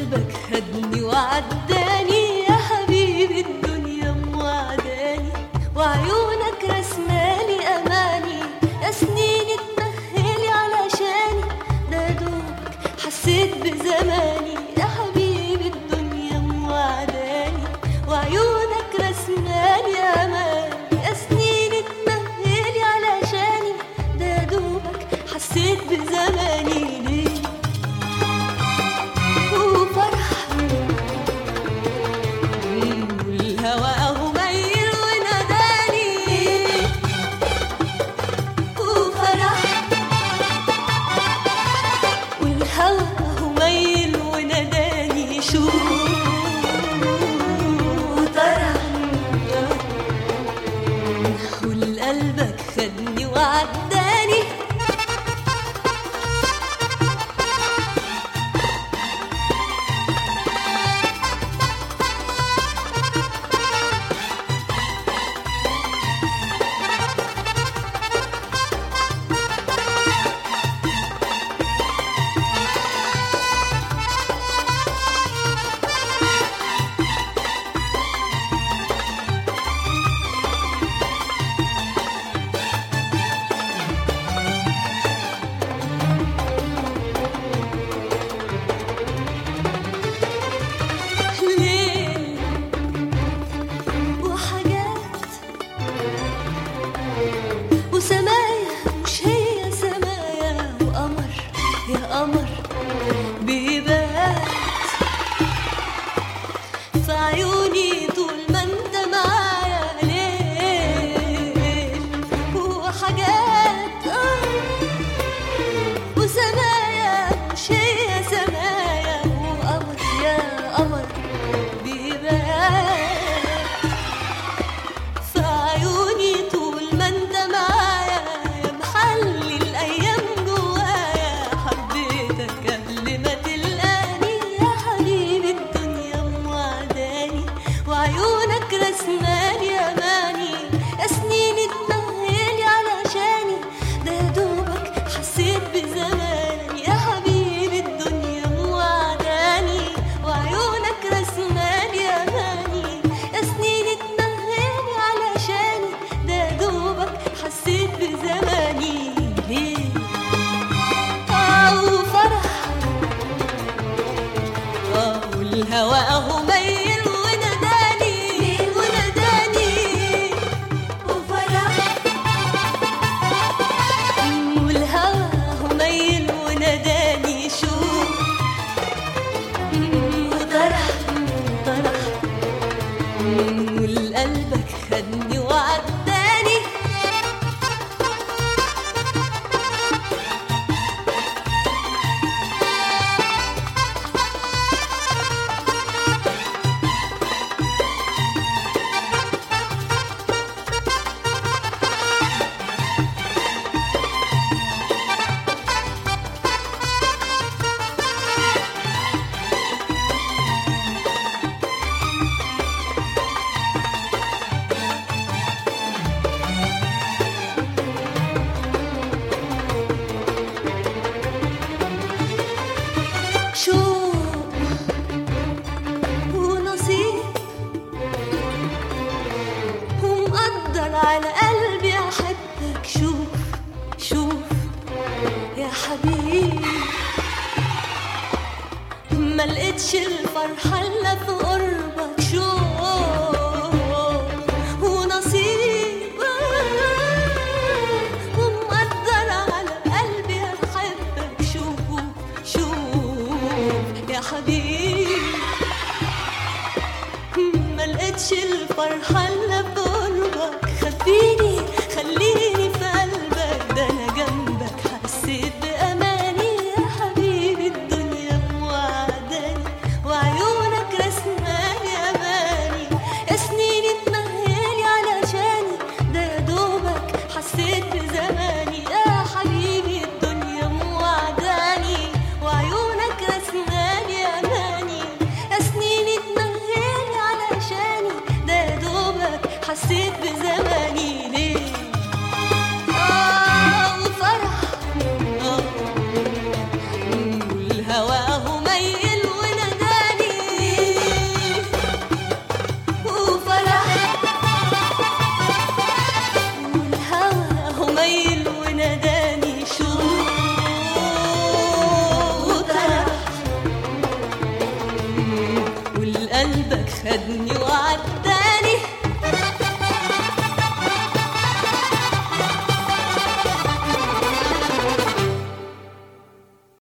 قلبك خدني وعداني يا حبيبي الدنيا موعداني وعيونك رسمالي أماني يا سنين اتمهلي علشاني ده دوبك حسيت بزماني يا حبيبي الدنيا موعداني وعيونك رسمالي أماني يا سنين اتمهلي علشاني ده دوبك حسيت بزماني ليه قلبك خدني وعداني قمر بيبات في عيوني طول ما انت معايا ليل وحاجات وسمايا مش هي سمايا وقمر يا قمر بيبات في عيوني طول ما انت معايا يا محلي الايام وعيونك رسمالي أماني يا سنين اتمهلي علشاني ده يا دوبك حسيت بزماني يا حبيبي الدنيا موعداني وعيونك رسمالي أماني يا سنين اتمهلي علشاني ده يا دوبك حسيت بزماني ليه وفرح والهوى أهو ميل قلبك خدني وعداني شوق ونصيب ومقدر على قلبي أحبك شوف شوف يا حبيبي ما لقيتش الفرحة إلا في قربك شوق ونصيب ومقدر على قلبي أحبك شوف يا حبيبي ما لقيتش الفرحة إلا بقربك خبيني خليني في قلبك ده أنا جنبك حسيت بأماني يا حبيبي الدنيا موعداني وعيونك رسمالي أماني يا سنين اتمهلي علشاني ده يا دوبك حسيت بزماني يا حبيبي الدنيا موعداني وعيونك رسمالي أماني يا سنين اتمهلي علشاني ده يا دوبك قلبك خدني